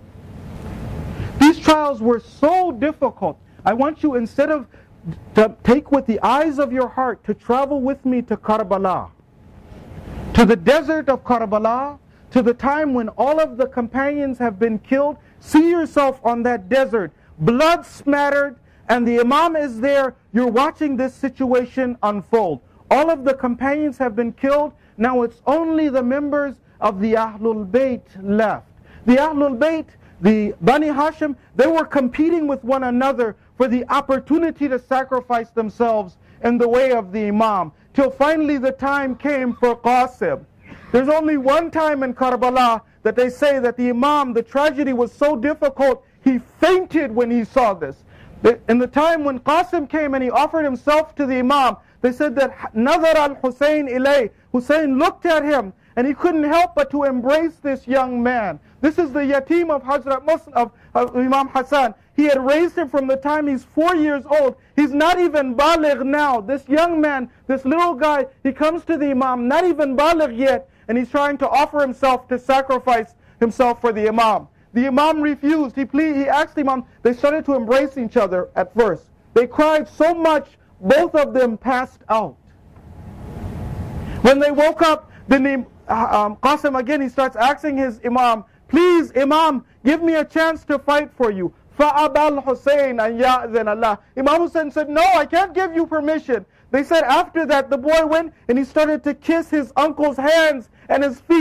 These trials were so difficult. I want you, instead of to take with the eyes of your heart, to travel with me to Karbala, to the desert of Karbala, to the time when all of the companions have been killed. See yourself on that desert, blood smattered, and the Imam is there. You're watching this situation unfold. All of the companions have been killed. Now it's only the members of the Ahlul Bayt left. The Ahlul Bayt, the Bani Hashim, they were competing with one another for the opportunity to sacrifice themselves in the way of the Imam, till finally the time came for Qasim. There's only one time in Karbala that they say that the Imam, the tragedy was so difficult, he fainted when he saw this. In the time when Qasim came and he offered himself to the Imam, they said that Nazar al-Hussein ilay, Hussein looked at him and he couldn't help but to embrace this young man. This is the yatim of Hazrat Muslim, of Imam Hassan. He had raised him from the time he's 4 years old. He's not even baligh now. This young man, this little guy, he comes to the Imam, not even baligh yet, and he's trying to offer himself to sacrifice himself for the Imam. The Imam refused. He asked the Imam. They started to embrace each other at first. They cried so much, both of them passed out. When they woke up, then Qasim again, he starts asking his Imam, please, Imam, give me a chance to fight for you. فَأَبَى الْحُسَيْنَ أَنْ يَأْذَنَ اللَّهِ. Imam Hussein said, no, I can't give you permission. They said after that, the boy went and he started to kiss his uncle's hands and his feet.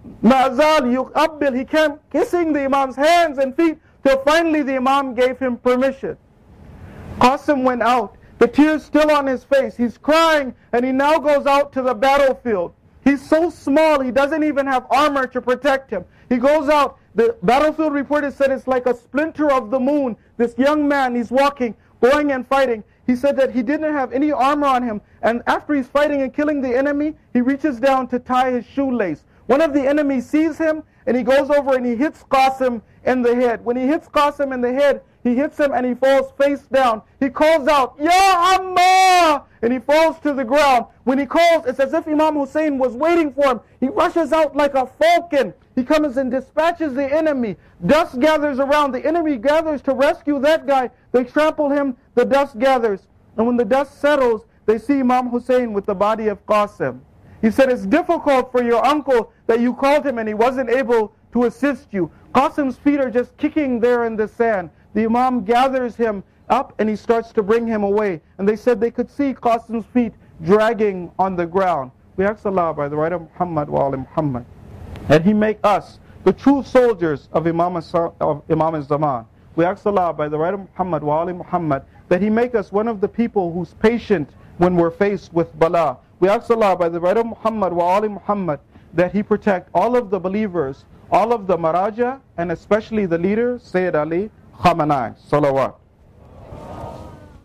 Ma'azal yuqabbil, he kept kissing the Imam's hands and feet till finally the Imam gave him permission. Qasim went out, the tears still on his face. He's crying, and he now goes out to the battlefield. He's so small, he doesn't even have armor to protect him. He goes out, the battlefield reporter said it's like a splinter of the moon. This young man, he's walking, going and fighting. He said that he didn't have any armor on him, and after he's fighting and killing the enemy, he reaches down to tie his shoelace. One of the enemies sees him, and he goes over and he hits Qasim in the head. When he hits Qasim in the head, he hits him and he falls face down. He calls out, Ya Amma! And he falls to the ground. When he calls, it's as if Imam Hussein was waiting for him. He rushes out like a falcon. He comes and dispatches the enemy. Dust gathers around. The enemy gathers to rescue that guy. They trample him. The dust gathers. And when the dust settles, they see Imam Hussein with the body of Qasim. He said, it's difficult for your uncle that you called him and he wasn't able to assist you. Qasim's feet are just kicking there in the sand. The Imam gathers him up and he starts to bring him away. And they said they could see Qasim's feet dragging on the ground. We ask Allah by the right of Muhammad wa ali Muhammad that He make us the true soldiers of Imam al-Zaman. We ask Allah by the right of Muhammad wa ali Muhammad that He make us one of the people who's patient when we're faced with bala. We ask Allah by the right of Muhammad wa ali Muhammad that He protect all of the believers, all of the Maraja, and especially the leader, Sayyid Ali Khamenei. Salawat.